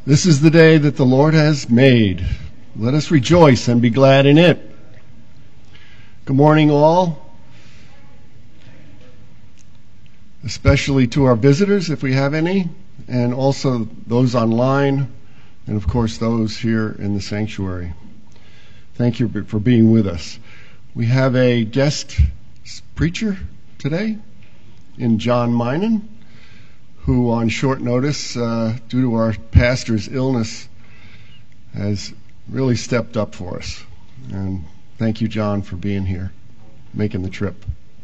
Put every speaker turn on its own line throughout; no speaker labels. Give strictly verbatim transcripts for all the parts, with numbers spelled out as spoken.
This is the day that the Lord has made. Let us rejoice and be glad in it. Good morning, all. Especially to our visitors, if we have any, and also those online, and of course those here in the sanctuary. Thank you for being with us. We have a guest preacher today in John Minen, who on short notice, uh, due to our pastor's illness, has really stepped up for us. And thank you, John, for being here, making the trip.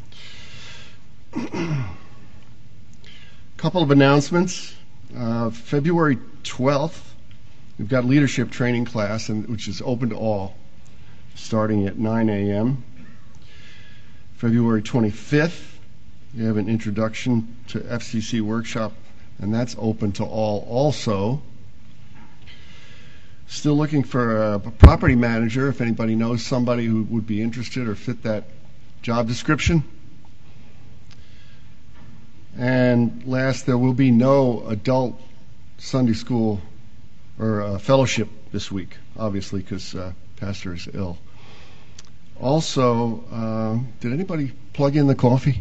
A couple of announcements. Uh, February twelfth, we've got leadership training class, and, which is open to all, starting at nine a.m. February twenty-fifth, we have an introduction to F C C workshop, and that's open to all also. Still looking for a property manager, if anybody knows somebody who would be interested or fit that job description. And last, there will be no adult Sunday school or uh, fellowship this week, obviously, because uh, Pastor is ill. Also, uh, did anybody plug in the coffee?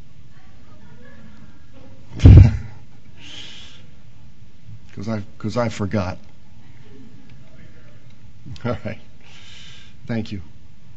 Because I, because I forgot. All right. Thank you.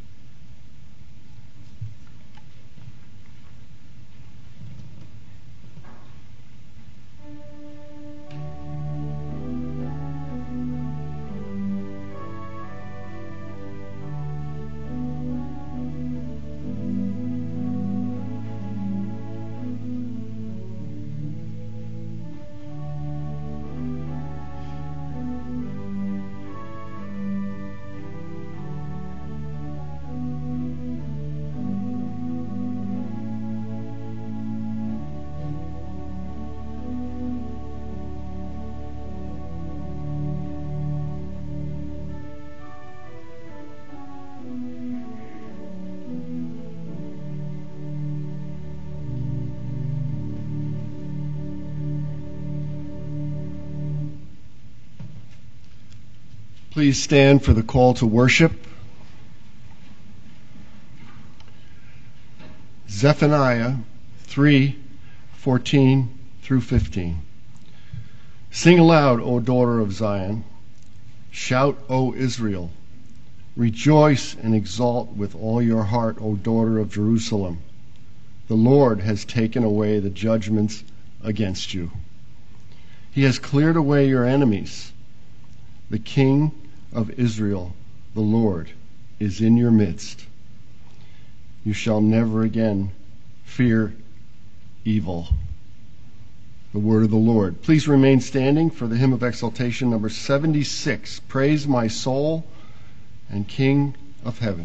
Please stand for the call to worship. Zephaniah three, fourteen through fifteen. Sing aloud, O daughter of Zion. Shout, O Israel. Rejoice and exult with all your heart, O daughter of Jerusalem. The Lord has taken away the judgments against you. He has cleared away your enemies. The King of Israel, the Lord, is in your midst. You shall never again fear evil. The word of the Lord. Please remain standing for the hymn of exaltation number seventy-six. Praise my soul and King of heaven.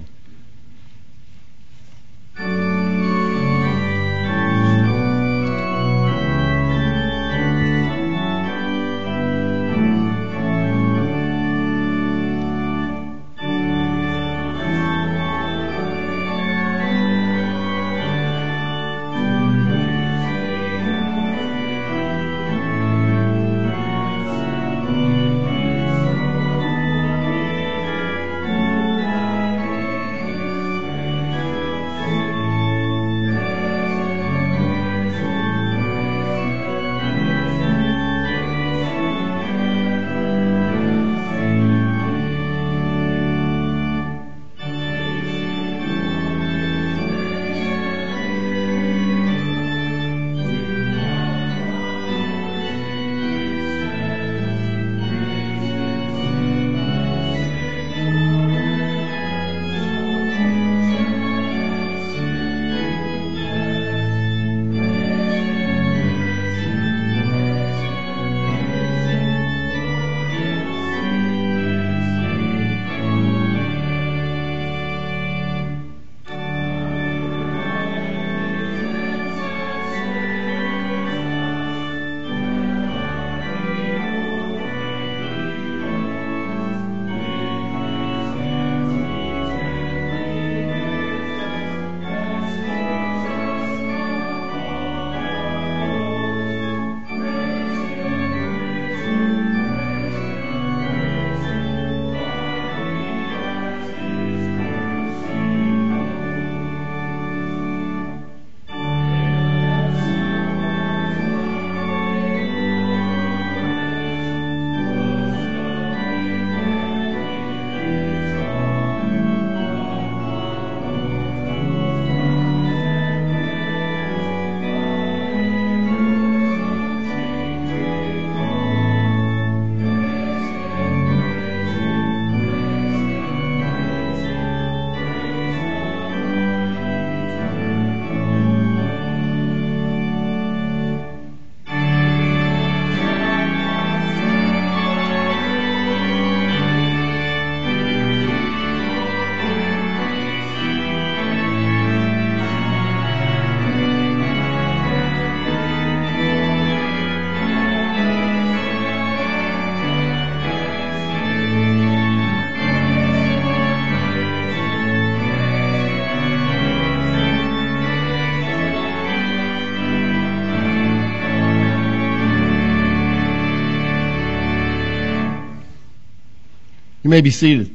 You may be seated.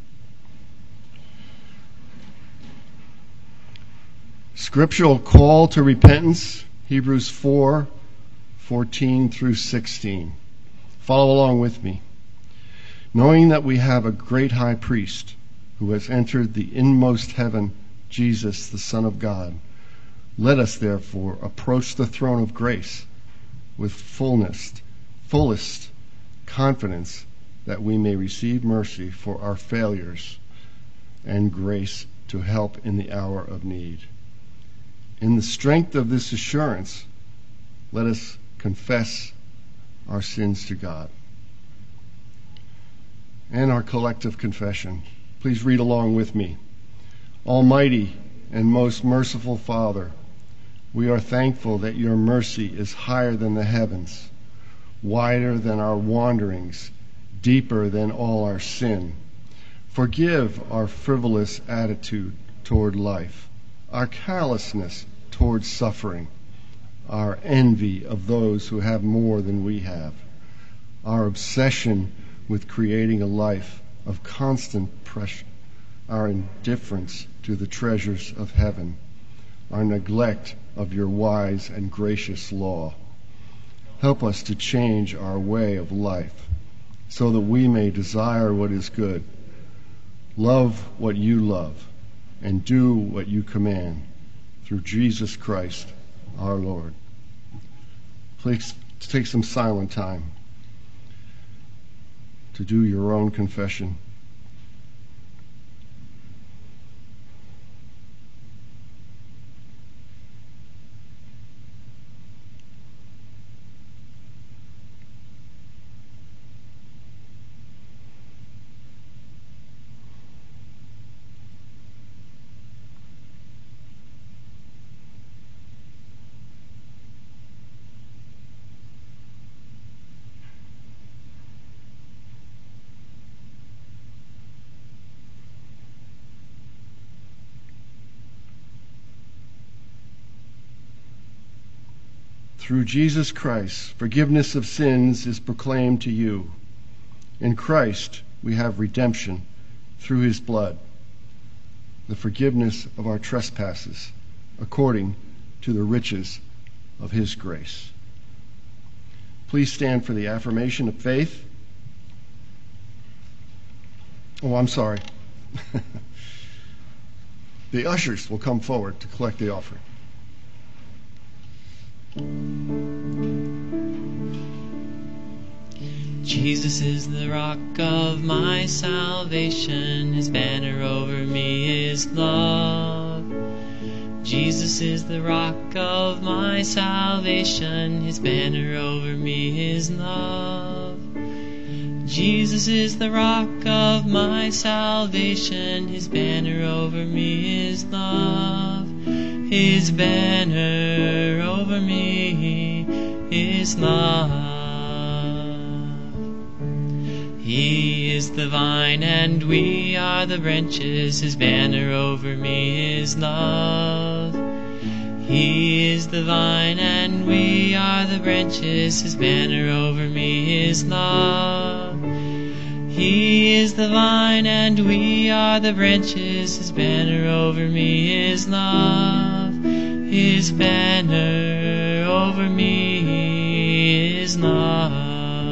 Scriptural call to repentance, Hebrews four, fourteen through sixteen. Follow along with me. Knowing that we have a great high priest who has entered the inmost heaven, Jesus, the Son of God, let us therefore approach the throne of grace with fullness, fullest confidence that we may receive mercy for our failures and grace to help in the hour of need. In the strength of this assurance, let us confess our sins to God. And our collective confession. Please read along with me. Almighty and most merciful Father, we are thankful that your mercy is higher than the heavens, wider than our wanderings, deeper than all our sin. Forgive our frivolous attitude toward life, our callousness toward suffering, our envy of those who have more than we have, our obsession with creating a life of constant pressure, our indifference to the treasures of heaven, our neglect of your wise and gracious law. Help us to change our way of life so that we may desire what is good, love what you love, and do what you command through Jesus Christ our Lord. Please take some silent time to do your own confession. Through Jesus Christ, forgiveness of sins is proclaimed to you. In Christ, we have redemption through his blood, the forgiveness of our trespasses, according to the riches of his grace. Please stand for the affirmation of faith. Oh, I'm sorry. The ushers will come forward to collect the offering.
Jesus is the rock of my salvation, his banner over me is love. Jesus is the rock of my salvation, his banner over me is love. Jesus is the rock of my salvation, his banner over me is love. His banner over me is love. He is the vine and we are the branches, his banner over me is love. He is the vine and we are the branches, his banner over me is love. He is the vine and we are the branches, his banner over me is love. His banner over me is love.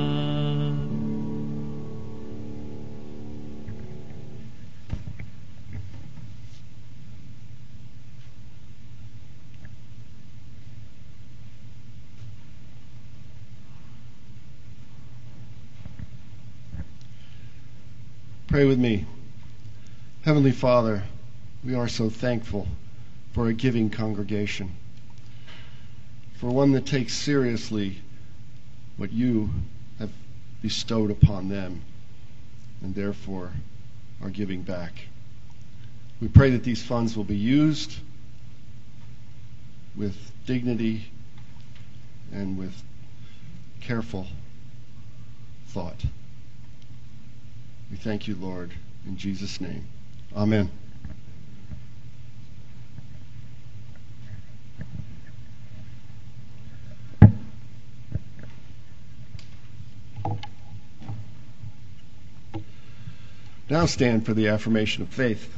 Pray with me. Heavenly Father, we are so thankful for a giving congregation, for one that takes seriously what you have bestowed upon them and therefore are giving back. We pray that these funds will be used with dignity and with careful thought. We thank you, Lord, in Jesus' name. Amen. Now stand for the affirmation of faith.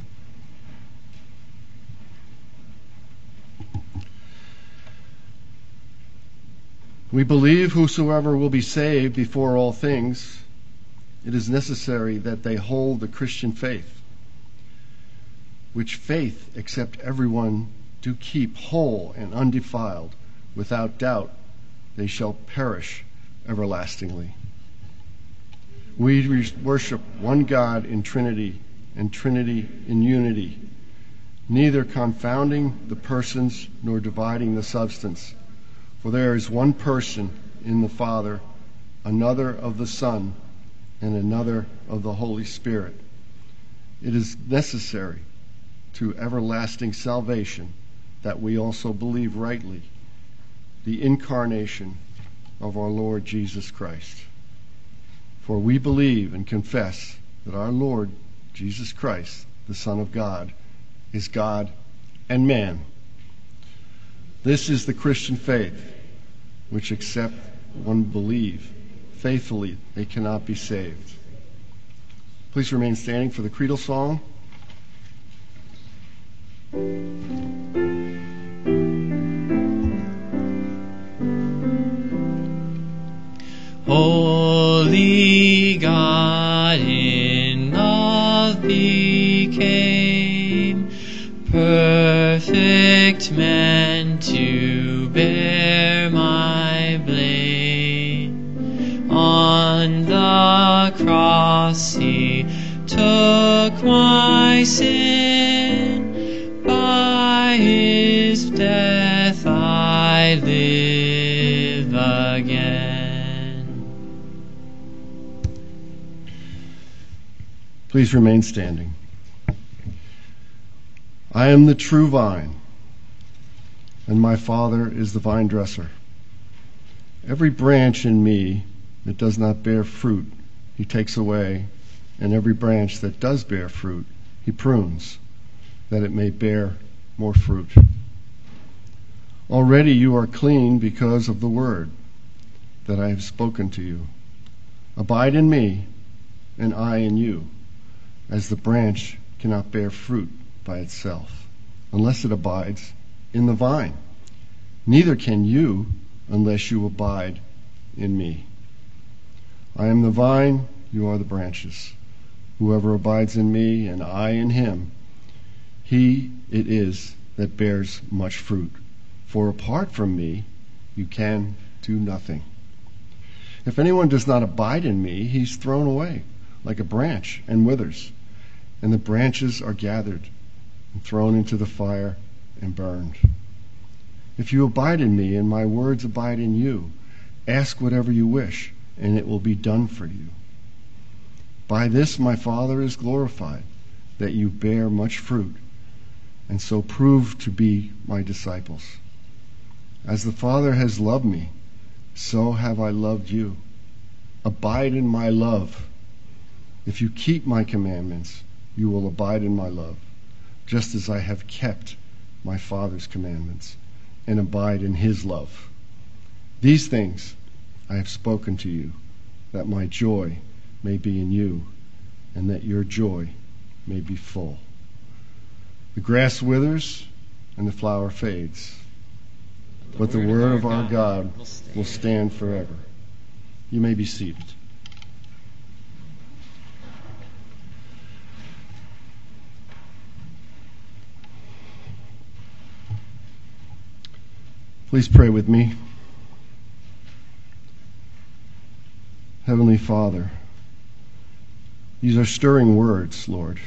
We believe whosoever will be saved before all things, it is necessary that they hold the Christian faith, which faith, except everyone do keep whole and undefiled, without doubt they shall perish everlastingly. We re- worship one God in Trinity, and Trinity in unity, neither confounding the persons nor dividing the substance. For there is one person in the Father, another of the Son, and another of the Holy Spirit. It is necessary to everlasting salvation that we also believe rightly the incarnation of our Lord Jesus Christ. For we believe and confess that our Lord Jesus Christ, the Son of God, is God and man. This is the Christian faith, which except one believe faithfully, they cannot be saved. Please remain standing for the creedal song.
Holy God in love became, perfect man to bear my blame. On the cross he took my sin, by his death I live again.
Please remain standing. I am the true vine, and my Father is the vine dresser. Every branch in me that does not bear fruit, he takes away, and every branch that does bear fruit, he prunes, that it may bear more fruit. Already you are clean because of the word that I have spoken to you. Abide in me, and I in you, as the branch cannot bear fruit by itself, unless it abides in the vine. Neither can you unless you abide in me. I am the vine, you are the branches. Whoever abides in me and I in him, he it is that bears much fruit. For apart from me, you can do nothing. If anyone does not abide in me, he's thrown away like a branch and withers, and the branches are gathered and thrown into the fire and burned. If you abide in me and my words abide in you, ask whatever you wish, and it will be done for you. By this my Father is glorified, that you bear much fruit, and so prove to be my disciples. As the Father has loved me, so have I loved you. Abide in my love. If you keep my commandments, you will abide in my love, just as I have kept my Father's commandments and abide in his love. These things I have spoken to you, that my joy may be in you, and that your joy may be full. The grass withers and the flower fades, but the word of our God will stand forever. You may be seated. Please pray with me. Heavenly Father, these are stirring words, Lord.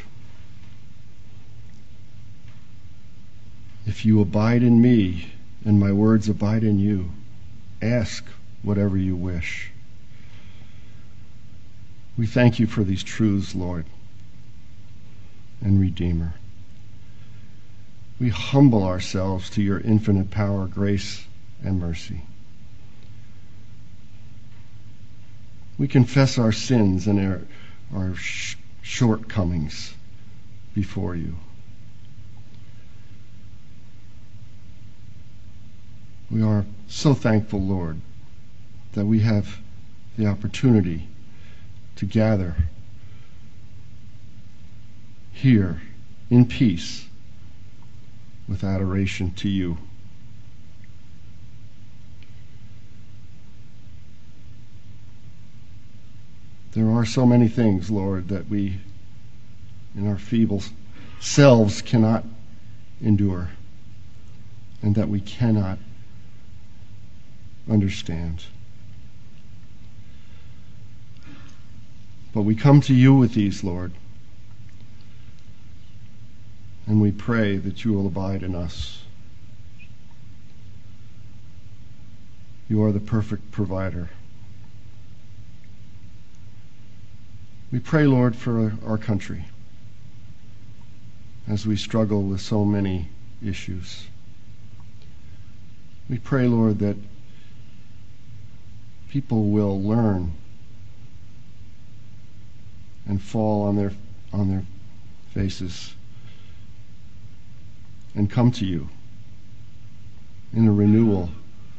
If you abide in me and my words abide in you, ask whatever you wish. We thank you for these truths, Lord and Redeemer. We humble ourselves to your infinite power, grace, and mercy. We confess our sins and our, our sh- shortcomings before you. We are so thankful, Lord, that we have the opportunity to gather here in peace with adoration to you. There are so many things, Lord, that we in our feeble selves cannot endure and that we cannot understand. But we come to you with these, Lord, and we pray that you will abide in us. You are the perfect provider. We pray, Lord, for our country as we struggle with so many issues. We pray, Lord, that people will learn and fall on their on their faces and come to you in a renewal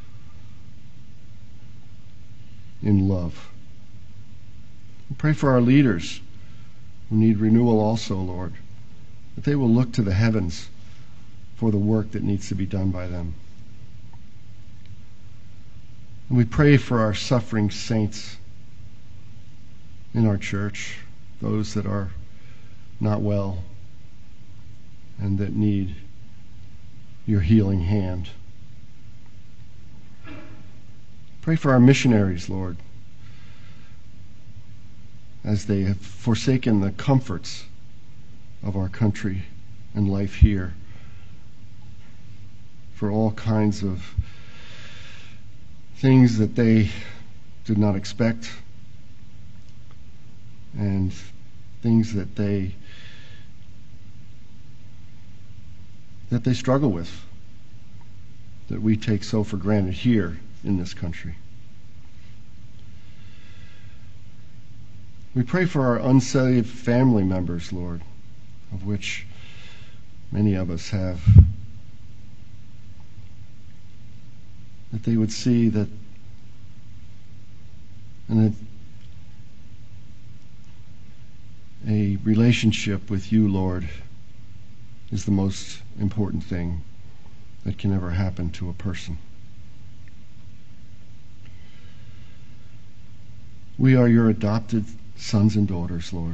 in love. We pray for our leaders who need renewal also, Lord, that they will look to the heavens for the work that needs to be done by them. And we pray for our suffering saints in our church, those that are not well and that need your healing hand. Pray for our missionaries, Lord, as they have forsaken the comforts of our country and life here for all kinds of things that they did not expect and things that they that they struggle with, that we take so for granted here in this country. We pray for our unsaved family members, Lord, of which many of us have, that they would see that and that a relationship with you, Lord, is the most important thing that can ever happen to a person. We are your adopted sons and daughters, Lord,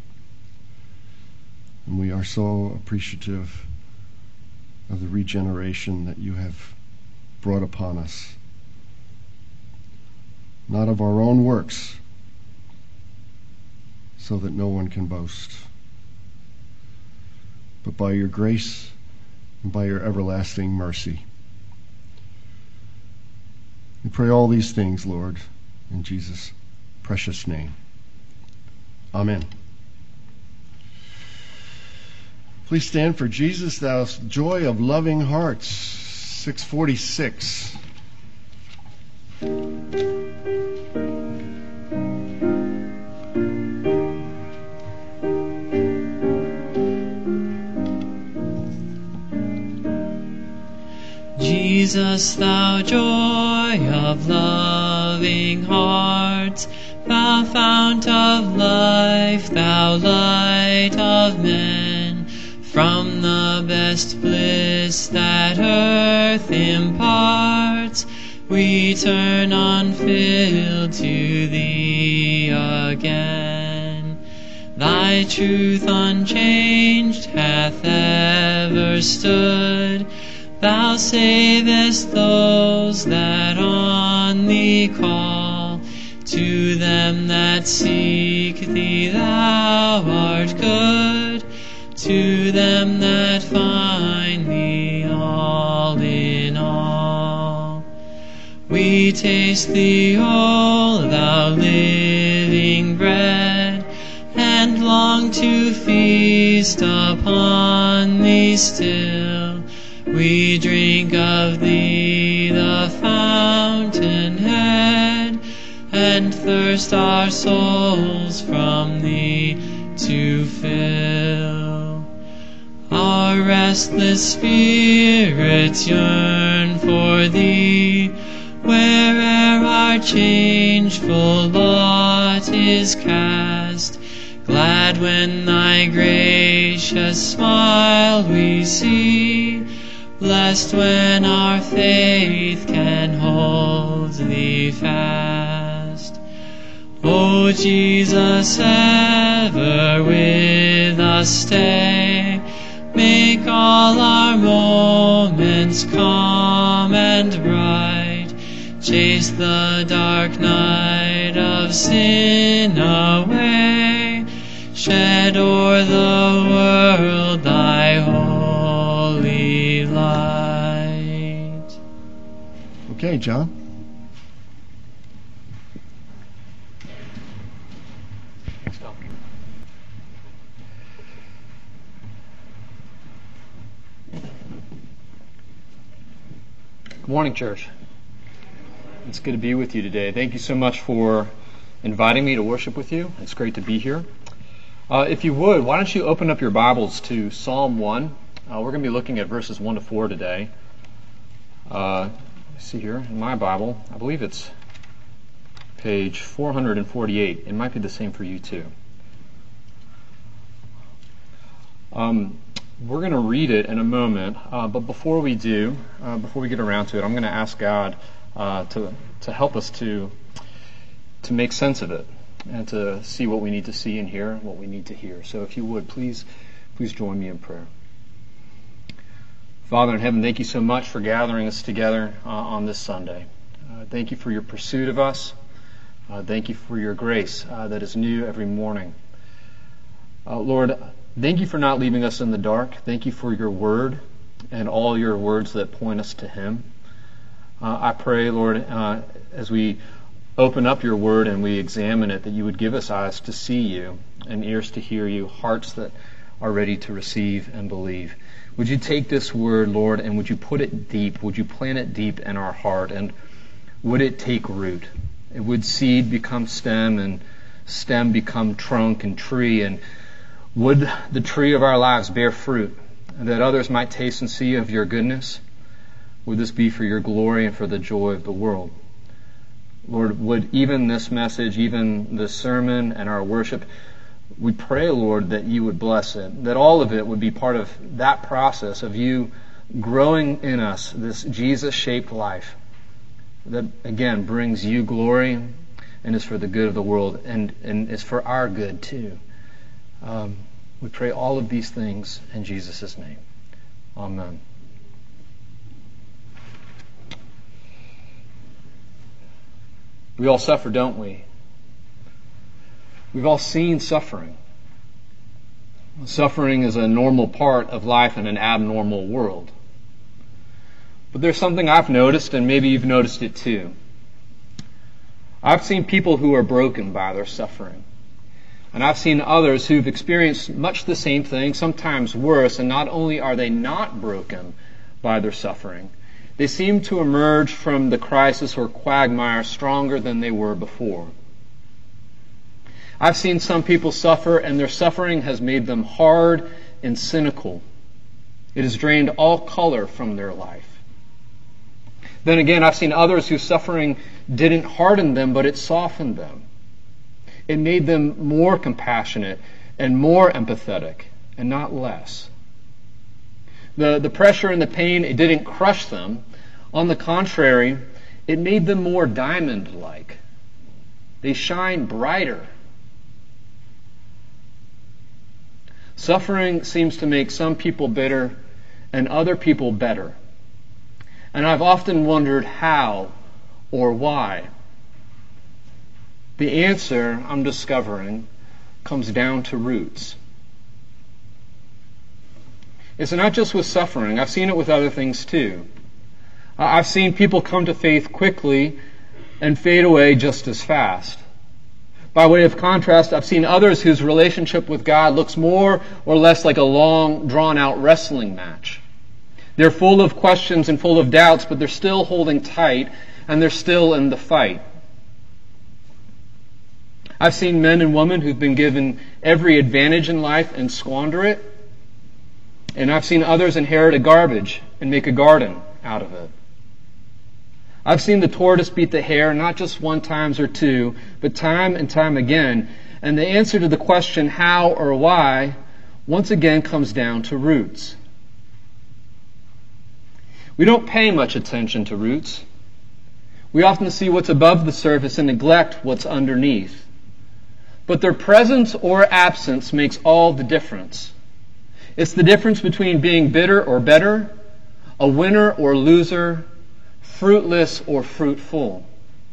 and we are so appreciative of the regeneration that you have brought upon us, not of our own works, so that no one can boast, but by your grace and by your everlasting mercy. We pray all these things, Lord, in Jesus' precious name. Amen. Please stand for Jesus, thou joy of loving hearts, six forty-six.
Jesus, thou joy of loving hearts, thou fount of life, thou light of men, from the best bliss that earth imparts, we turn unfilled to thee again. Thy truth unchanged hath ever stood, thou savest those that on thee call. To them that seek thee thou art good, to them that find thee all in all. We taste thee, O thou living bread, and long to feast upon thee still. We drink of thee, the fountainhead, and thirst our souls from thee to fill. Our restless spirits yearn for thee, where'er our changeful lot is cast. Glad when thy gracious smile we see, blessed when our faith can hold thee fast. O Jesus, ever with us stay, make all our moments calm and bright, chase the dark night of sin away, shed o'er the world thy holy light.
Okay, John.
Thanks, Phil. Good morning, church. It's good to be with you today. Thank you so much for inviting me to worship with you. It's great to be here. Uh, if you would, why don't you open up your Bibles to Psalm one. Uh, we're going to be looking at verses one to four today. Uh, let's see here in my Bible. I believe it's page four hundred forty-eight. It might be the same for you too. Um, we're going to read it in a moment, uh, but before we do, uh, before we get around to it, I'm going to ask God uh, to to help us to to make sense of it and to see what we need to see and hear, what we need to hear. So, if you would, please, please join me in prayer. Father in heaven, thank you so much for gathering us together uh, on this Sunday. Uh, thank you for your pursuit of us. Uh, thank you for your grace uh, that is new every morning. Uh, Lord, thank you for not leaving us in the dark. Thank you for your word and all your words that point us to Him. Uh, I pray, Lord, uh, as we open up your word and we examine it, that you would give us eyes to see you and ears to hear you, hearts that are ready to receive and believe. Would you take this word, Lord, and would you put it deep? Would you plant it deep in our heart? And would it take root? Would seed become stem and stem become trunk and tree? And would the tree of our lives bear fruit, that others might taste and see of your goodness? Would this be for your glory and for the joy of the world? Lord, would even this message, even this sermon and our worship, we pray, Lord, that you would bless it, that all of it would be part of that process of you growing in us this Jesus-shaped life that, again, brings you glory and is for the good of the world and, and is for our good, too. Um, we pray all of these things in Jesus' name. Amen. We all suffer, don't we? We've all seen suffering. Suffering is a normal part of life in an abnormal world. But there's something I've noticed, and maybe you've noticed it too. I've seen people who are broken by their suffering. And I've seen others who've experienced much the same thing, sometimes worse, and not only are they not broken by their suffering, they seem to emerge from the crisis or quagmire stronger than they were before. I've seen some people suffer, and their suffering has made them hard and cynical. It has drained all color from their life. Then again, I've seen others whose suffering didn't harden them, but it softened them. It made them more compassionate and more empathetic, and not less. The, the pressure and the pain, it didn't crush them. On the contrary, it made them more diamond-like. They shine brighter. Suffering seems to make some people bitter and other people better. And I've often wondered how or why. The answer, I'm discovering, comes down to roots. It's not just with suffering. I've seen it with other things too. I've seen people come to faith quickly and fade away just as fast. By way of contrast, I've seen others whose relationship with God looks more or less like a long, drawn-out wrestling match. They're full of questions and full of doubts, but they're still holding tight, and they're still in the fight. I've seen men and women who've been given every advantage in life and squander it. And I've seen others inherit a garbage and make a garden out of it. I've seen the tortoise beat the hare not just one time or two, but time and time again. And the answer to the question how or why once again comes down to roots. We don't pay much attention to roots. We often see what's above the surface and neglect what's underneath. But their presence or absence makes all the difference. It's the difference between being bitter or better, a winner or loser, fruitless or fruitful.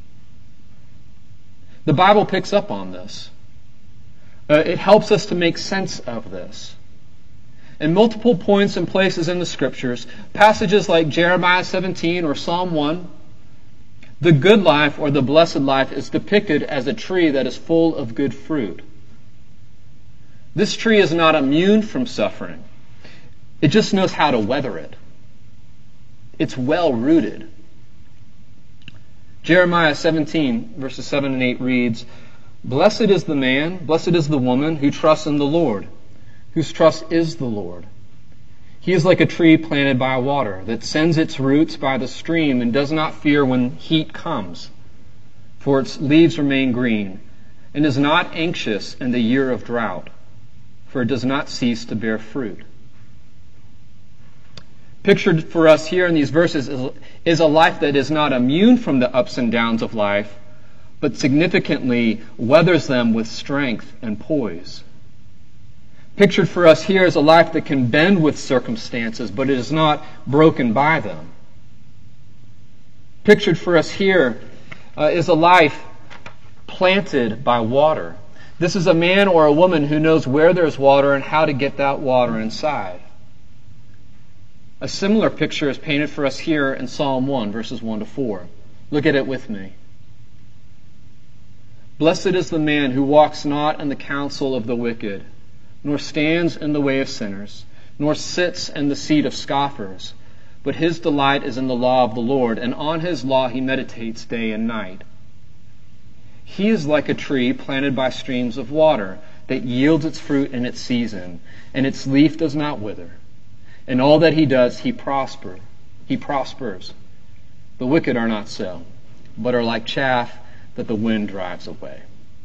The Bible picks up on this. Uh, it helps us to make sense of this. In multiple points and places in the Scriptures, passages like Jeremiah seventeen or Psalm one, the good life or the blessed life is depicted as a tree that is full of good fruit. This tree is not immune from suffering. It just knows how to weather it. It's well rooted. Jeremiah seventeen, verses seven and eight reads, "Blessed is the man, blessed is the woman who trusts in the Lord, whose trust is the Lord. He is like a tree planted by water that sends its roots by the stream and does not fear when heat comes, for its leaves remain green, and is not anxious in the year of drought, for it does not cease to bear fruit." Pictured for us here in these verses is, is a life that is not immune from the ups and downs of life, but significantly weathers them with strength and poise. Pictured for us here is a life that can bend with circumstances, but it is not broken by them. Pictured for us here uh, is a life planted by water. This is a man or a woman who knows where there's water and how to get that water inside. A similar picture is painted for us here in Psalm one, verses one to four. Look at it with me. "Blessed is the man who walks not in the counsel of the wicked, nor stands in the way of sinners, nor sits in the seat of scoffers. But his delight is in the law of the Lord, and on his law he meditates day and night. He is like a tree planted by streams of water, that yields its fruit in its season, and its leaf does not wither. In all that he does, he prosper. He prospers. The wicked are not so, but are like chaff that the wind drives away."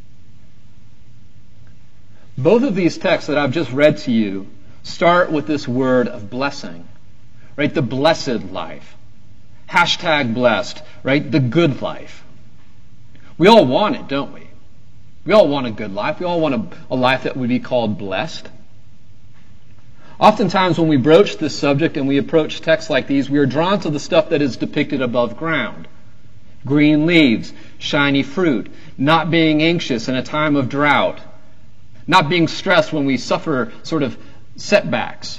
Both of these texts that I've just read to you start with this word of blessing, right? The blessed life. Hashtag blessed, right? The good life. We all want it, don't we? We all want a good life. We all want a, a life that would be called blessed. Oftentimes when we broach this subject and we approach texts like these, we are drawn to the stuff that is depicted above ground. Green leaves, shiny fruit, not being anxious in a time of drought, not being stressed when we suffer sort of setbacks.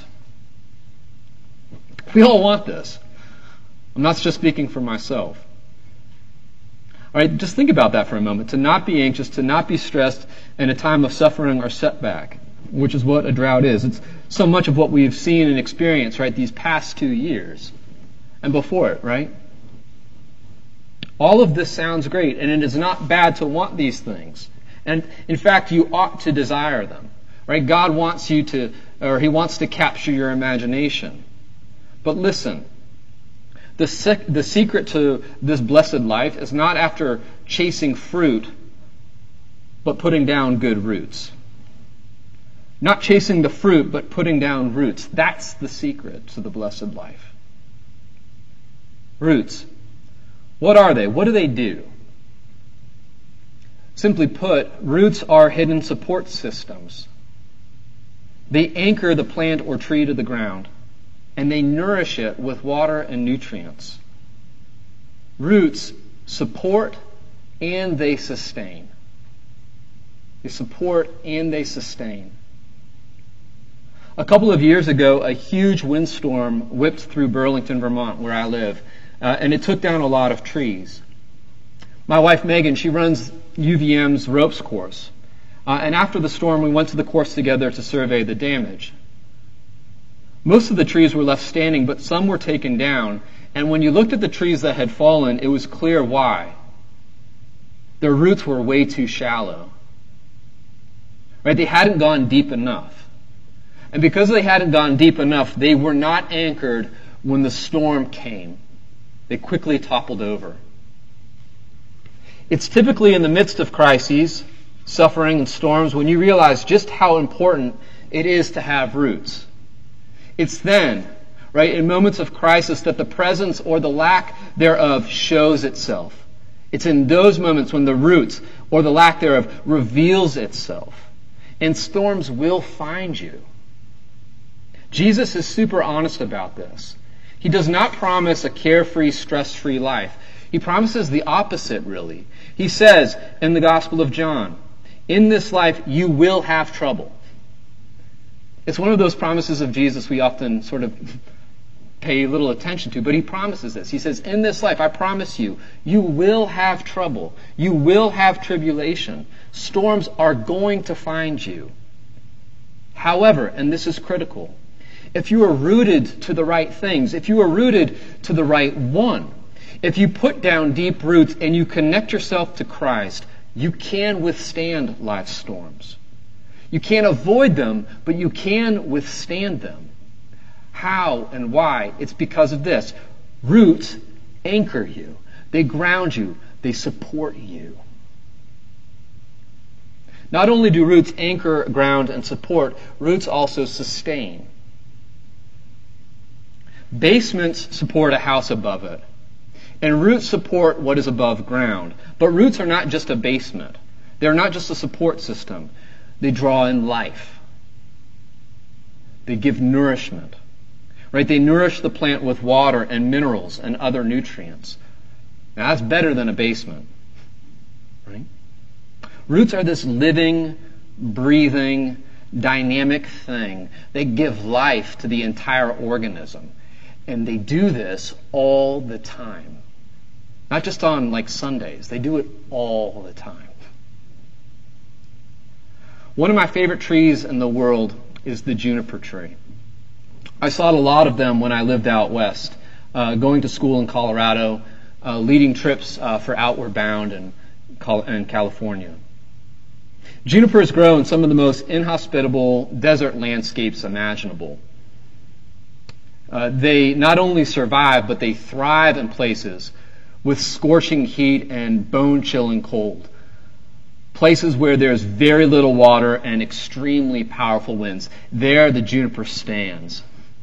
We all want this. I'm not just speaking for myself. All right, just think about that for a moment. To not be anxious, to not be stressed in a time of suffering or setback, which is what a drought is. It's so much of what we've seen and experienced, right, these past two years and before it, right? All of this sounds great, and it is not bad to want these things. And in fact, you ought to desire them, right? God wants you to, or he wants to capture your imagination. But listen, the sec- the secret to this blessed life is not after chasing fruit, but putting down good roots. Not chasing the fruit, but putting down roots. That's the secret to the blessed life. Roots. What are they? What do they do? Simply put, roots are hidden support systems. They anchor the plant or tree to the ground, and they nourish it with water and nutrients. Roots support and they sustain. They support and they sustain. A couple of years ago, a huge windstorm whipped through Burlington, Vermont, where I live, uh, and it took down a lot of trees. My wife, Megan, she runs U V M's ropes course. Uh, and after the storm, we went to the course together to survey the damage. Most of the trees were left standing, but some were taken down. And when you looked at the trees that had fallen, it was clear why. Their roots were way too shallow. Right? They hadn't gone deep enough. And because they hadn't gone deep enough, they were not anchored when the storm came. They quickly toppled over. It's typically in the midst of crises, suffering and storms, when you realize just how important it is to have roots. It's then, right, in moments of crisis that the presence or the lack thereof shows itself. It's in those moments when the roots or the lack thereof reveals itself. And storms will find you. Jesus is super honest about this. He does not promise a carefree, stress-free life. He promises the opposite, really. He says in the Gospel of John, in this life you will have trouble. It's one of those promises of Jesus we often sort of pay little attention to, but he promises this. He says, in this life, I promise you, you will have trouble. You will have tribulation. Storms are going to find you. However, and this is critical, if you are rooted to the right things, if you are rooted to the right one, if you put down deep roots and you connect yourself to Christ, you can withstand life's storms. You can't avoid them, but you can withstand them. How and why? It's because of this. Roots anchor you. They ground you. They support you. Not only do roots anchor, ground, and support, roots also sustain. Basements support a house above it, and roots support what is above ground. But roots are not just a basement. They're not just a support system. They draw in life. They give nourishment. Right? They nourish the plant with water and minerals and other nutrients. Now that's better than a basement. Right? Roots are this living, breathing, dynamic thing. They give life to the entire organism. And they do this all the time. Not just on like Sundays. They do it all the time. One of my favorite trees in the world is the juniper tree. I saw a lot of them when I lived out west, uh, going to school in Colorado, uh, leading trips uh, for Outward Bound in, in California. Junipers grow in some of the most inhospitable desert landscapes imaginable. Uh, they not only survive, but they thrive in places with scorching heat and bone-chilling cold. Places where there's very little water and extremely powerful winds. There the juniper stands.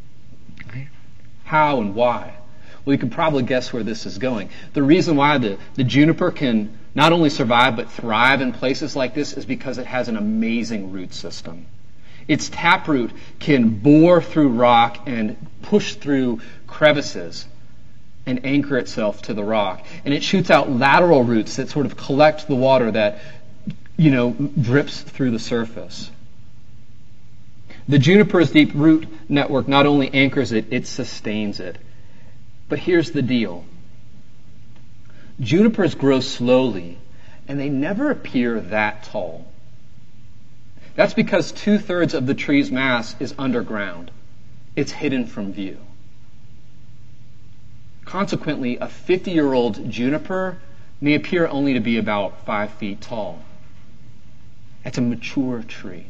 How and why? Well, you can probably guess where this is going. The reason why the, the juniper can not only survive but thrive in places like this is because it has an amazing root system. Its taproot can bore through rock and push through crevices and anchor itself to the rock. And it shoots out lateral roots that sort of collect the water that, you know, drips through the surface. The juniper's deep root network not only anchors it, it sustains it. But here's the deal. Junipers grow slowly, and they never appear that tall. That's because two-thirds of the tree's mass is underground. It's hidden from view. Consequently, a fifty-year-old juniper may appear only to be about five feet tall. That's a mature tree.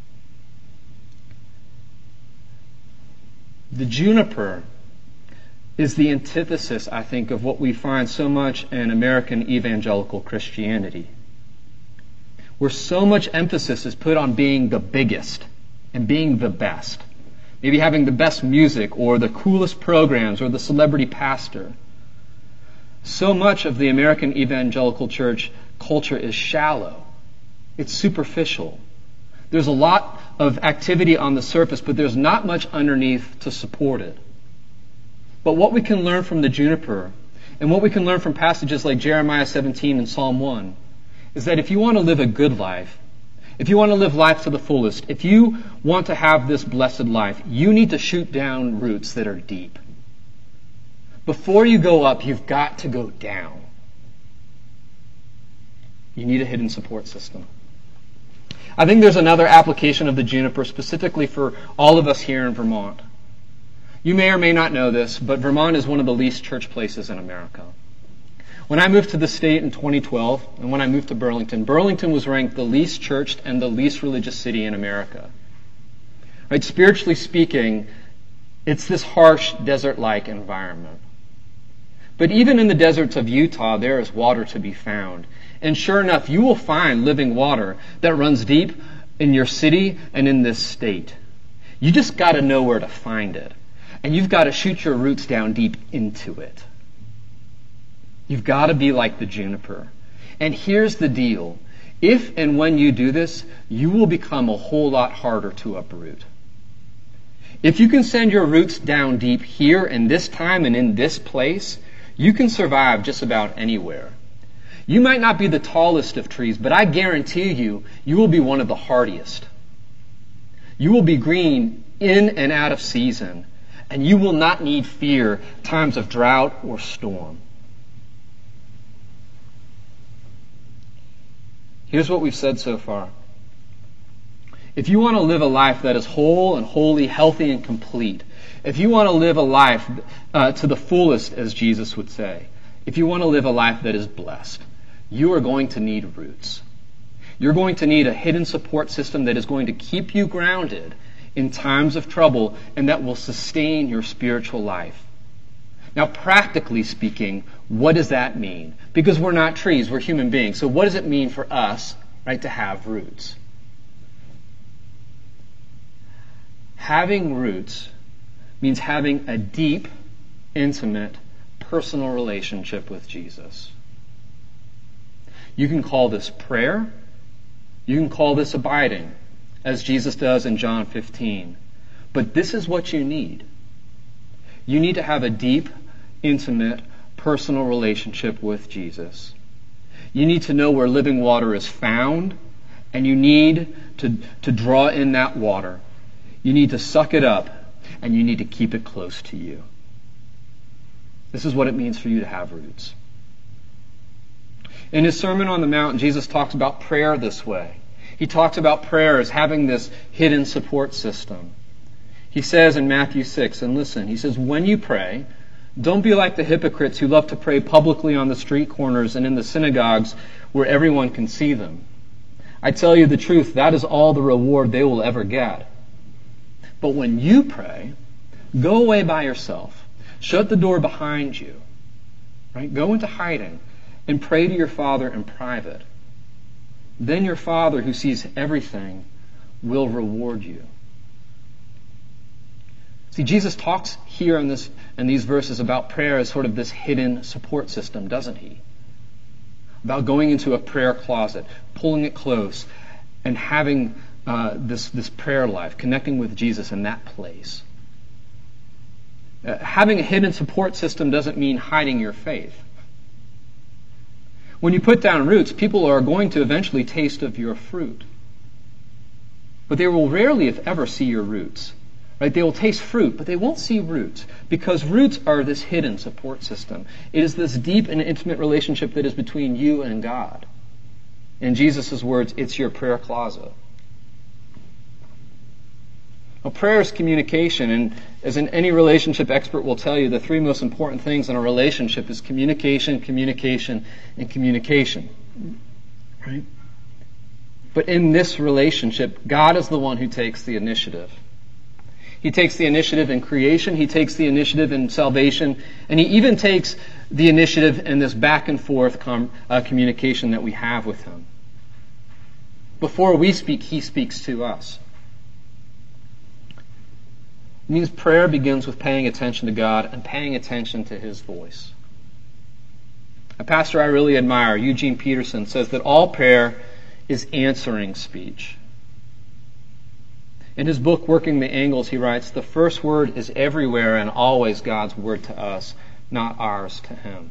The juniper is the antithesis, I think, of what we find so much in American evangelical Christianity, where so much emphasis is put on being the biggest and being the best. Maybe having the best music or the coolest programs or the celebrity pastor. So much of the American evangelical church culture is shallow. It's superficial. There's a lot of activity on the surface, but there's not much underneath to support it. But what we can learn from the juniper, and what we can learn from passages like Jeremiah seventeen and Psalm one, is that if you want to live a good life, if you want to live life to the fullest, if you want to have this blessed life, you need to shoot down roots that are deep. Before you go up, you've got to go down. You need a hidden support system. I think there's another application of the juniper specifically for all of us here in Vermont. You may or may not know this, but Vermont is one of the least church places in America. When I moved to the state in twenty twelve, and when I moved to Burlington, Burlington was ranked the least churched and the least religious city in America. Right? Spiritually speaking, it's this harsh, desert-like environment. But even in the deserts of Utah, there is water to be found. And sure enough, you will find living water that runs deep in your city and in this state. You just got to know where to find it. And you've got to shoot your roots down deep into it. You've got to be like the juniper. And here's the deal. If and when you do this, you will become a whole lot harder to uproot. If you can send your roots down deep here and this time and in this place, you can survive just about anywhere. You might not be the tallest of trees, but I guarantee you, you will be one of the hardiest. You will be green in and out of season, and you will not need fear times of drought or storm. Here's what we've said so far. If you want to live a life that is whole and holy, healthy and complete, if you want to live a life uh, to the fullest, as Jesus would say, if you want to live a life that is blessed, you are going to need roots. You're going to need a hidden support system that is going to keep you grounded in times of trouble and that will sustain your spiritual life. Now, practically speaking, what does that mean? Because we're not trees, we're human beings. So what does it mean for us, right, to have roots? Having roots means having a deep, intimate, personal relationship with Jesus. You can call this prayer. You can call this abiding, as Jesus does in John fifteen. But this is what you need. You need to have a deep, intimate, personal relationship with Jesus. You need to know where living water is found, and you need to, to draw in that water. You need to suck it up, and you need to keep it close to you. This is what it means for you to have roots. In his Sermon on the Mount, Jesus talks about prayer this way. He talks about prayer as having this hidden support system. He says in Matthew six, and listen, he says, when you pray, don't be like the hypocrites who love to pray publicly on the street corners and in the synagogues where everyone can see them. I tell you the truth, that is all the reward they will ever get. But when you pray, go away by yourself. Shut the door behind you. Right? Go into hiding and pray to your Father in private. Then your Father, who sees everything, will reward you. See, Jesus talks here in this in these verses about prayer as sort of this hidden support system, doesn't he? About going into a prayer closet, pulling it close, and having uh, this, this prayer life, connecting with Jesus in that place. Uh, having a hidden support system doesn't mean hiding your faith. When you put down roots, people are going to eventually taste of your fruit. But they will rarely, if ever, see your roots. Right? They will taste fruit, but they won't see roots, because roots are this hidden support system. It is this deep and intimate relationship that is between you and God. In Jesus' words, it's your prayer closet. Well, prayer is communication, and as in any relationship expert will tell you, the three most important things in a relationship is communication, communication, and communication. Right? But in this relationship, God is the one who takes the initiative. He takes the initiative in creation, he takes the initiative in salvation, and he even takes the initiative in this back and forth com- uh, communication that we have with him. Before we speak, he speaks to us. It means prayer begins with paying attention to God and paying attention to his voice. A pastor I really admire, Eugene Peterson, says that all prayer is answering speech. In his book, Working the Angles, he writes, the first word is everywhere and always God's word to us, not ours to him.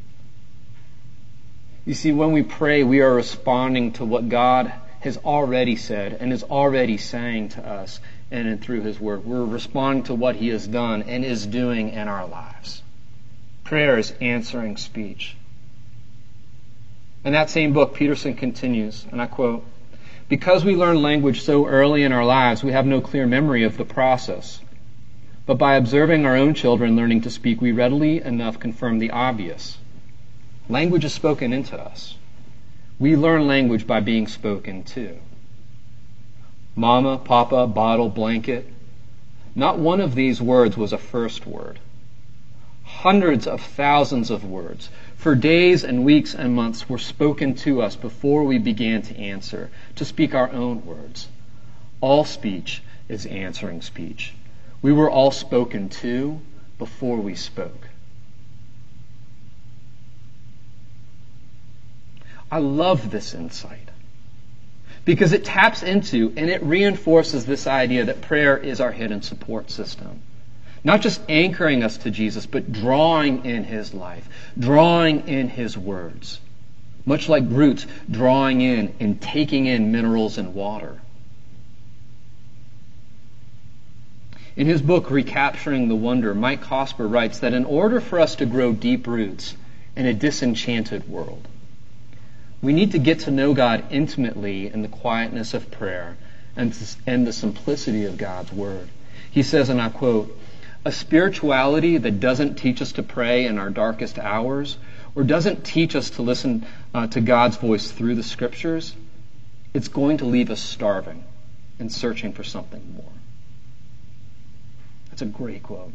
You see, when we pray, we are responding to what God has already said and is already saying to us in and through his word. We're responding to what he has done and is doing in our lives. Prayer is answering speech. In that same book, Peterson continues, and I quote, because we learn language so early in our lives, we have no clear memory of the process. But by observing our own children learning to speak, we readily enough confirm the obvious. Language is spoken into us. We learn language by being spoken to. Mama, papa, bottle, blanket. Not one of these words was a first word. Hundreds of thousands of words for days and weeks and months were spoken to us before we began to answer, to speak our own words. All speech is answering speech. We were all spoken to before we spoke. I love this insight because it taps into and it reinforces this idea that prayer is our hidden support system. Not just anchoring us to Jesus, but drawing in His life, drawing in His words. Much like roots drawing in and taking in minerals and water. In his book, Recapturing the Wonder, Mike Cosper writes that in order for us to grow deep roots in a disenchanted world, we need to get to know God intimately in the quietness of prayer and, and the simplicity of God's Word. He says, and I quote, "A spirituality that doesn't teach us to pray in our darkest hours or doesn't teach us to listen uh, to God's voice through the Scriptures, it's going to leave us starving and searching for something more." That's a great quote.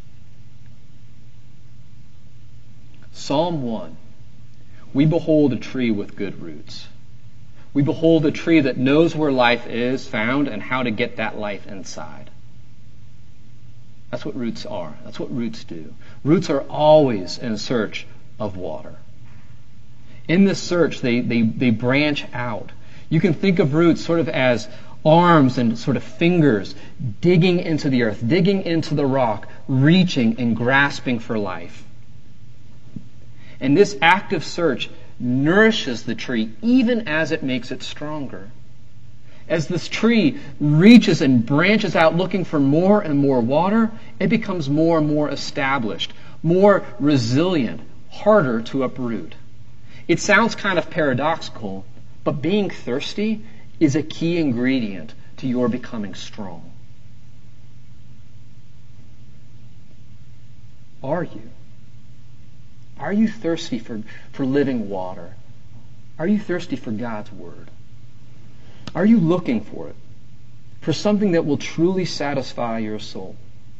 Psalm one. We behold a tree with good roots. We behold a tree that knows where life is found and how to get that life inside. That's what roots are. That's what roots do. Roots are always in search of water. In this search, they, they, they branch out. You can think of roots sort of as arms and sort of fingers digging into the earth, digging into the rock, reaching and grasping for life. And this active search nourishes the tree even as it makes it stronger. As this tree reaches and branches out looking for more and more water, it becomes more and more established, more resilient, harder to uproot. It sounds kind of paradoxical, but being thirsty is a key ingredient to your becoming strong. Are you? Are you thirsty for, for living water? Are you thirsty for God's Word? Are you looking for it? For something that will truly satisfy your soul?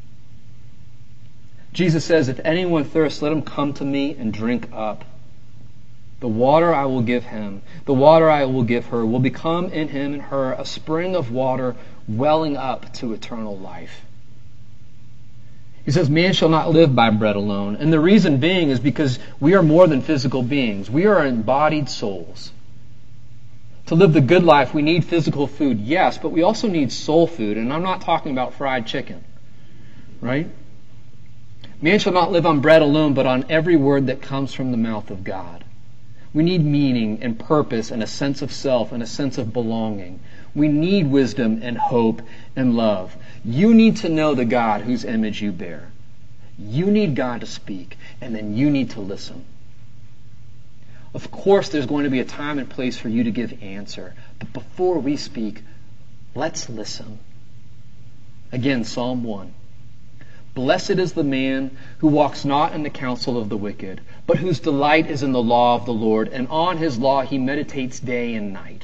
Jesus says, "If anyone thirsts, let him come to me and drink up. The water I will give him, the water I will give her, will become in him and her a spring of water welling up to eternal life." He says, "Man shall not live by bread alone." And the reason being is because we are more than physical beings. We are embodied souls. To live the good life, we need physical food, yes, but we also need soul food. And I'm not talking about fried chicken, right? Man shall not live on bread alone, but on every word that comes from the mouth of God. We need meaning and purpose and a sense of self and a sense of belonging. We need wisdom and hope and love. You need to know the God whose image you bear. You need God to speak, and then you need to listen. Of course, there's going to be a time and place for you to give answer. But before we speak, let's listen. Again, Psalm one. "Blessed is the man who walks not in the counsel of the wicked, but whose delight is in the law of the Lord, and on his law he meditates day and night."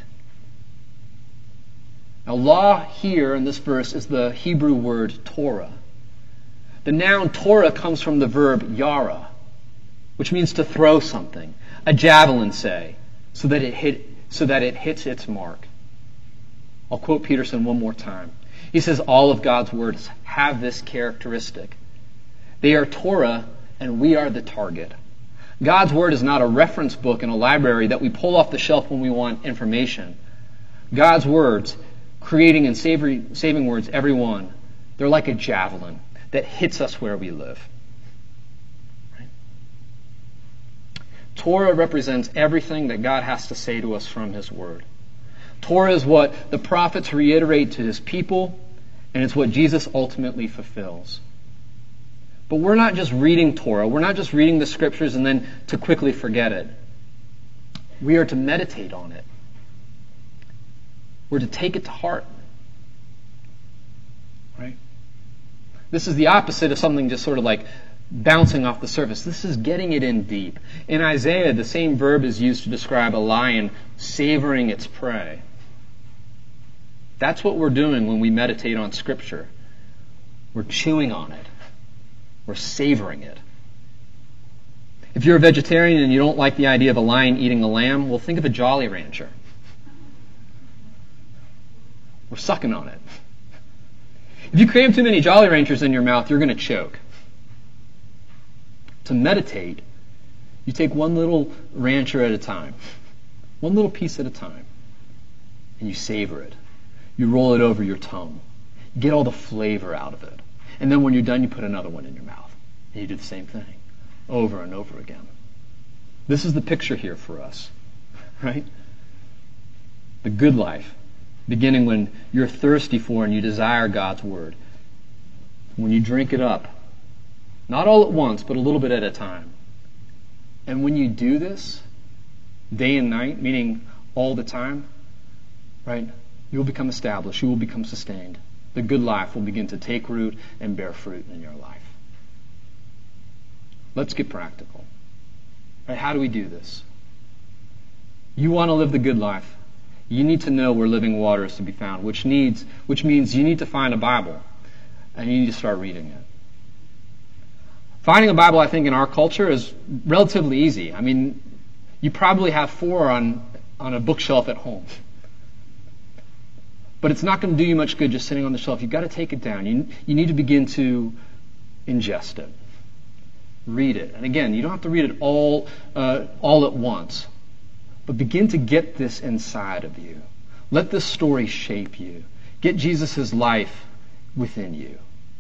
Now, law here in this verse is the Hebrew word Torah. The noun Torah comes from the verb yara, which means to throw something, a javelin, say, so that it hit, so that it hits its mark. I'll quote Peterson one more time. He says all of God's words have this characteristic. They are Torah, and we are the target. God's Word is not a reference book in a library that we pull off the shelf when we want information. God's words, creating and savory, saving words, every one, they're like a javelin that hits us where we live. Right? Torah represents everything that God has to say to us from His Word. Torah is what the prophets reiterate to His people, and it's what Jesus ultimately fulfills. But we're not just reading Torah. We're not just reading the Scriptures and then to quickly forget it. We are to meditate on it. We're to take it to heart. Right? This is the opposite of something just sort of like bouncing off the surface. This is getting it in deep. In Isaiah, the same verb is used to describe a lion savoring its prey. That's what we're doing when we meditate on Scripture. We're chewing on it. We're savoring it. If you're a vegetarian and you don't like the idea of a lion eating a lamb, well, think of a Jolly Rancher. We're sucking on it. If you cram too many Jolly Ranchers in your mouth, you're going to choke. To meditate, you take one little rancher at a time, one little piece at a time, and you savor it. You roll it over your tongue. You get all the flavor out of it. And then when you're done, you put another one in your mouth. And you do the same thing over and over again. This is the picture here for us, right? The good life, beginning when you're thirsty for and you desire God's Word. When you drink it up, not all at once, but a little bit at a time. And when you do this, day and night, meaning all the time, right, you will become established. You will become sustained. The good life will begin to take root and bear fruit in your life. Let's get practical. Right, how do we do this? You want to live the good life. You need to know where living water is to be found, which needs, which means you need to find a Bible, and you need to start reading it. Finding a Bible, I think, in our culture is relatively easy. I mean, you probably have four on, on a bookshelf at home. But it's not going to do you much good just sitting on the shelf. You've got to take it down. You, you need to begin to ingest it. Read it. And again, you don't have to read it all, uh, all at once. But begin to get this inside of you. Let this story shape you. Get Jesus' life within you.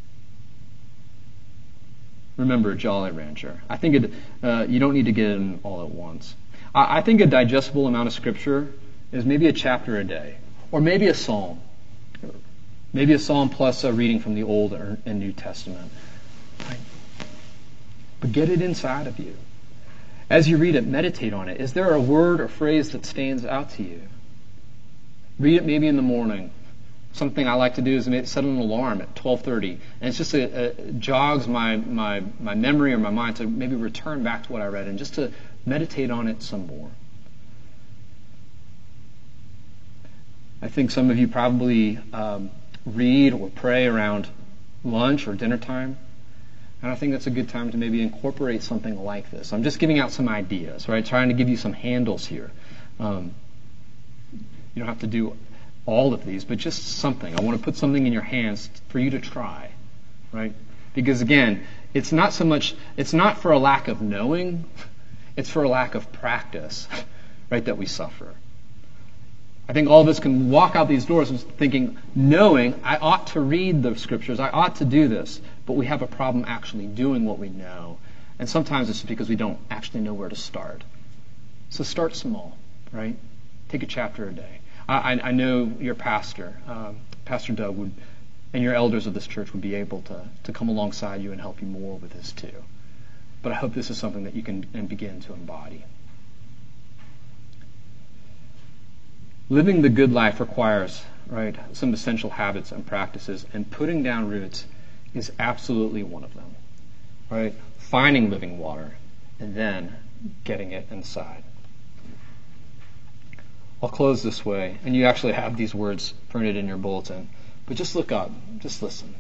Remember, Jolly Rancher. I think it, uh, you don't need to get it in all at once. I, I think a digestible amount of Scripture is maybe a chapter a day. Or maybe a psalm. Maybe a psalm plus a reading from the Old and New Testament. Right? But get it inside of you. As you read it, meditate on it. Is there a word or phrase that stands out to you? Read it maybe in the morning. Something I like to do is set an alarm at twelve thirty. And it's just a, a, jogs my, my, my memory or my mind to maybe return back to what I read and just to meditate on it some more. I think some of you probably um, read or pray around lunch or dinner time. And I think that's a good time to maybe incorporate something like this. I'm just giving out some ideas, right? Trying to give you some handles here. Um, you don't have to do all of these, but just something. I want to put something in your hands for you to try, right? Because again, it's not so much, it's not for a lack of knowing, it's for a lack of practice, right, that we suffer. I think all of us can walk out these doors thinking, knowing, I ought to read the Scriptures, I ought to do this, but we have a problem actually doing what we know. And sometimes it's because we don't actually know where to start. So start small, right? Take a chapter a day. I, I know your pastor, um, Pastor Doug, would, and your elders of this church would be able to, to come alongside you and help you more with this too. But I hope this is something that you can and begin to embody. Living the good life requires, right, some essential habits and practices, and putting down roots is absolutely one of them, right? Finding living water and then getting it inside. I'll close this way, and you actually have these words printed in your bulletin, but just look up, just listen.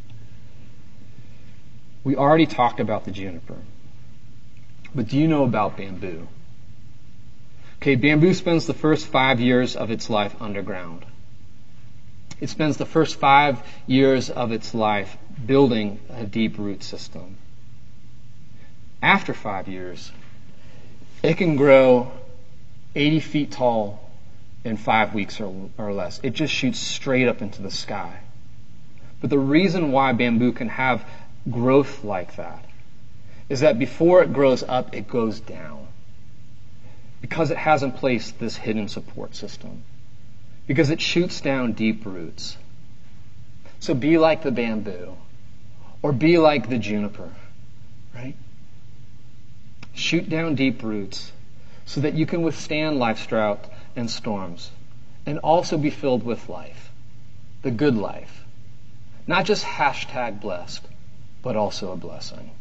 We already talked about the juniper, but do you know about bamboo? Okay, bamboo spends the first five years of its life underground. It spends the first five years of its life building a deep root system. After five years, it can grow eighty feet tall in five weeks or, or less. It just shoots straight up into the sky. But the reason why bamboo can have growth like that is that before it grows up, it goes down. Because it has in place this hidden support system. Because it shoots down deep roots. So be like the bamboo. Or be like the juniper. Right? Shoot down deep roots so that you can withstand life's drought and storms. And also be filled with life. The good life. Not just hashtag blessed, but also a blessing.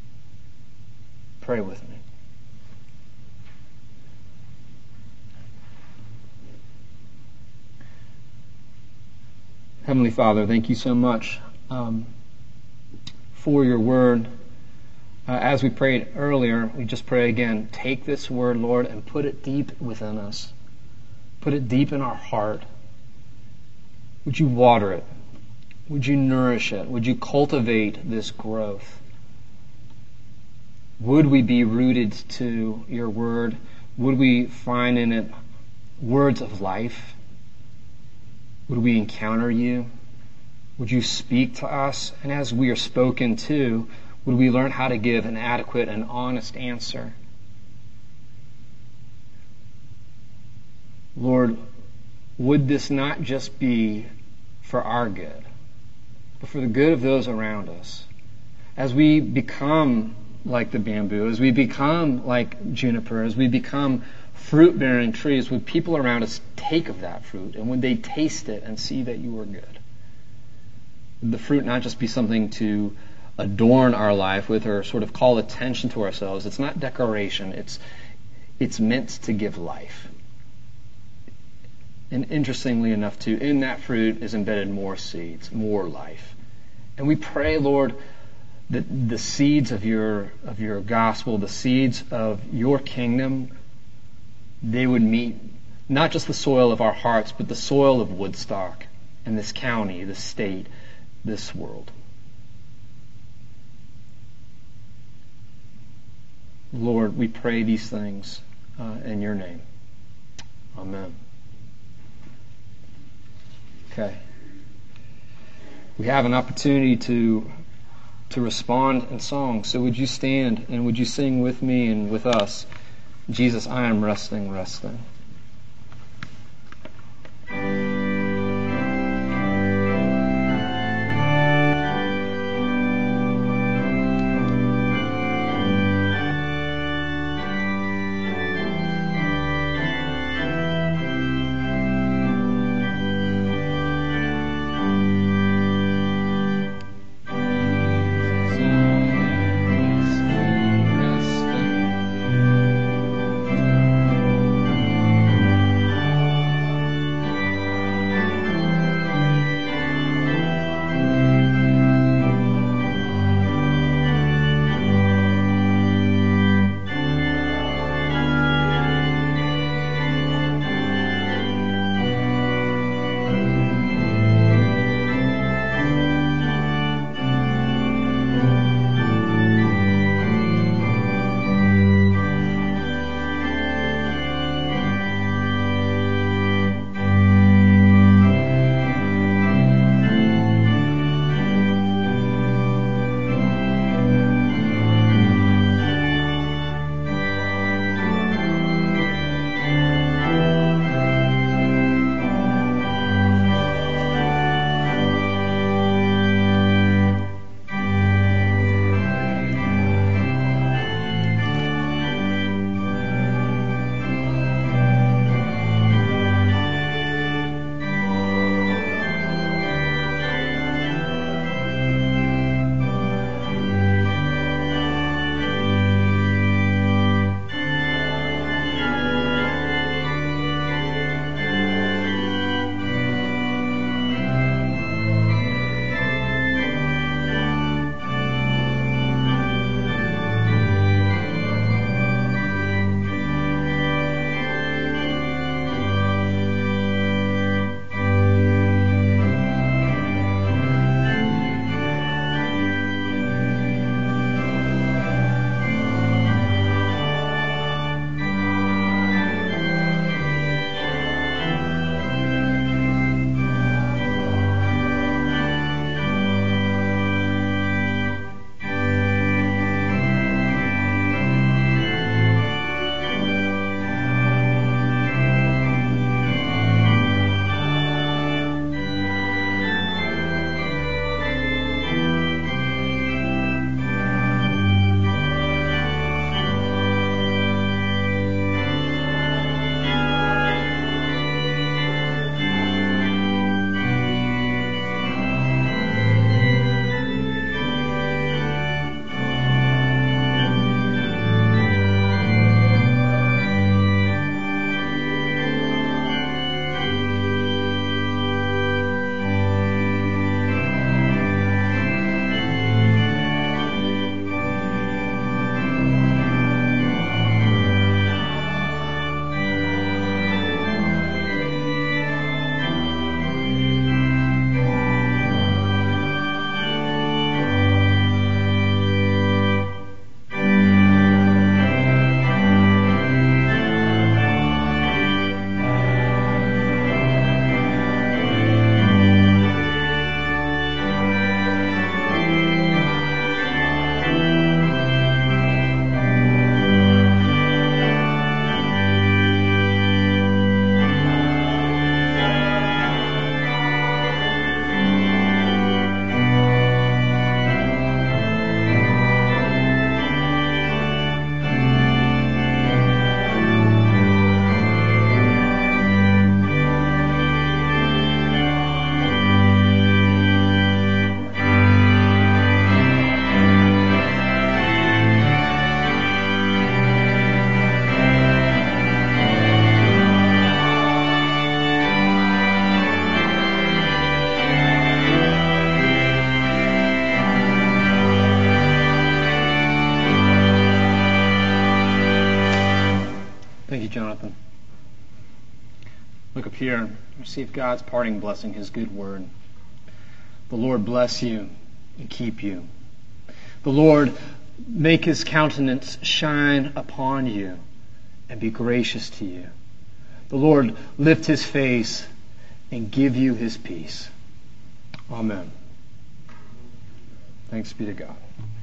Pray with me. Heavenly Father, thank you so much um, for your word. Uh, as we prayed earlier, we just pray again, take this word, Lord, and put it deep within us. Put it deep in our heart. Would you water it? Would you nourish it? Would you cultivate this growth? Would we be rooted to your word? Would we find in it words of life? Would we encounter you? Would you speak to us? And as we are spoken to, would we learn how to give an adequate and honest answer? Lord, would this not just be for our good, but for the good of those around us? As we become like the bamboo, as we become like juniper, as we become fruit-bearing trees, would people around us take of that fruit, and would they taste it and see that you are good? Would the fruit not just be something to adorn our life with or sort of call attention to ourselves? It's not decoration. It's, it's meant to give life. And interestingly enough, too, in that fruit is embedded more seeds, more life. And we pray, Lord, that the seeds of your of your gospel, the seeds of your kingdom, they would meet not just the soil of our hearts, but the soil of Woodstock and this county, this state, this world. Lord, we pray these things uh, in your name. Amen. Okay. We have an opportunity to to respond in song. So would you stand and would you sing with me and with us, Jesus, I am resting, resting.
Resting.
Look up here and receive God's parting blessing, His good word. The Lord bless you and keep you. The Lord make His countenance shine upon you and be gracious to you. The Lord lift His face and give you His peace. Amen. Thanks be to God.